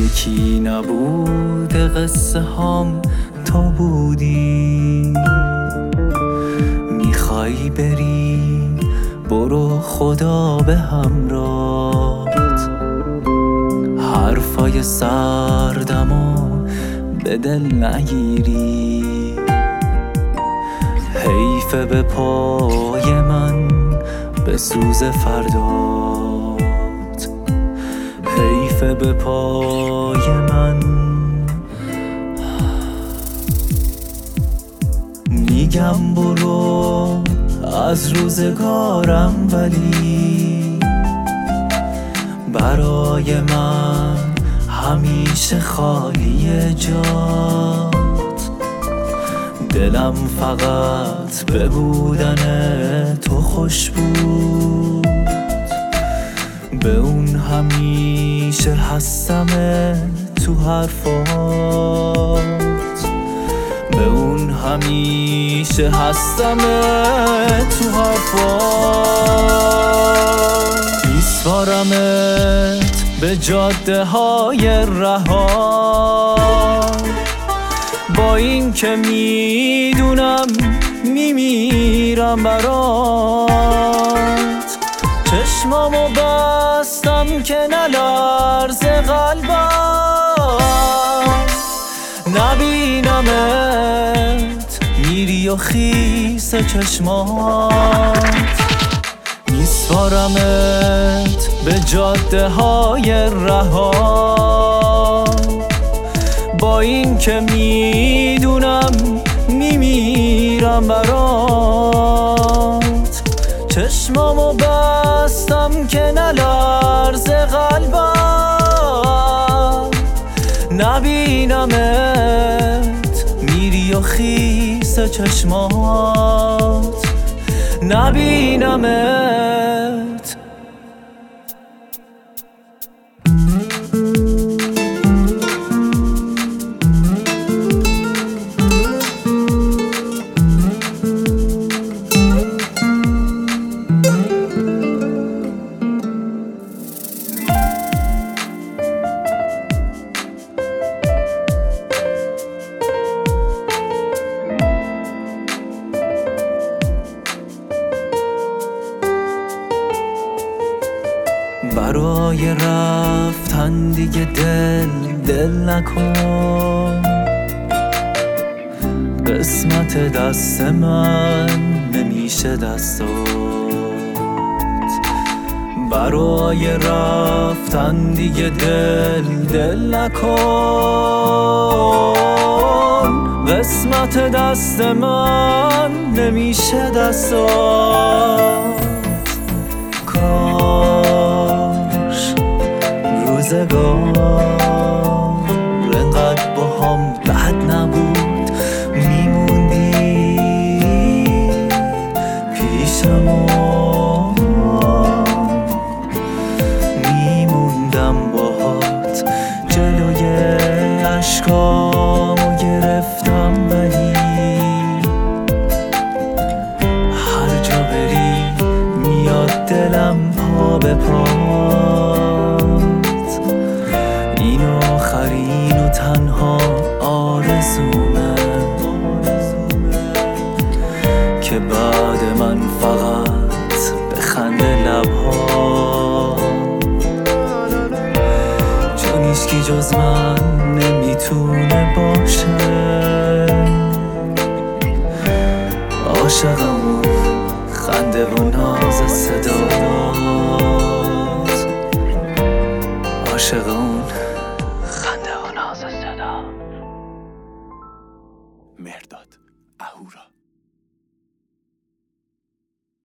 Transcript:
یکی نبود قصه هام تو بودی. میخوای بری برو خدا به همراهت، حرفای سردمو به دل نگیری. حیفه به پای من به سوز فردات، حیفه به پای من. میگم برو از روزگارم، ولی برای من همیشه خالی جات. دلم فقط به بودن تو خوش بود، به اون همیشه هستم تو حرفات، به اون همیشه هستم تو حرفات. میسپارمت به جاده های رها، با این که میدونم میمیرم برات. چشمامو بستم که نلرزه قلبم، نبینمت میری و خیس چشمات. میسپارمت به جاده های رها، با این که میدونم میمیرم برات. چشمامو بستم که نلرزه قلبم، نبینمت میری و خیس چشمات، نبینمت. برای رفتن دیگه دل نکن، قسمت دست من نمیشه دستات. برای رفتن دیگه دل نکن، قسمت دست من نمیشه دستات. روزگار انقدر با هم بد نبود، میموندی پیشم و میموندم باهات. جلوی عشقامو گرفتم، ولی هر جا بری میاد دلم پا به پا. آخرین و تنها آرزومه که بعد من فقط بخنده لبها، چون هیچکی جز من نمیتونه باشه عاشقم. خنده و ناز صدات عاشقم.